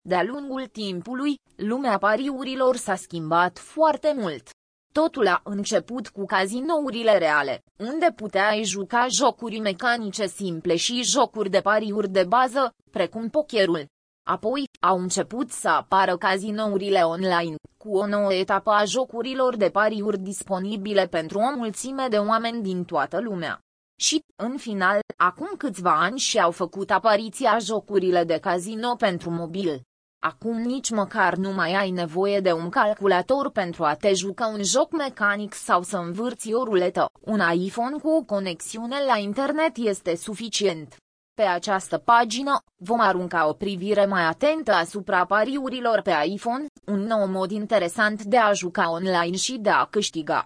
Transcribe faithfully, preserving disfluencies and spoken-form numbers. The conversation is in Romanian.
De-a lungul timpului, lumea pariurilor s-a schimbat foarte mult. Totul a început cu cazinourile reale, unde puteai juca jocuri mecanice simple și jocuri de pariuri de bază, precum pokerul. Apoi, au început să apară cazinourile online, cu o nouă etapă a jocurilor de pariuri disponibile pentru o mulțime de oameni din toată lumea. Și, în final, acum câțiva ani și-au făcut apariția jocurile de casino pentru mobil. Acum nici măcar nu mai ai nevoie de un calculator pentru a te juca un joc mecanic sau să învârți o ruletă. Un iPhone cu o conexiune la internet este suficient. Pe această pagină, vom arunca o privire mai atentă asupra pariurilor pe iPhone, un nou mod interesant de a juca online și de a câștiga.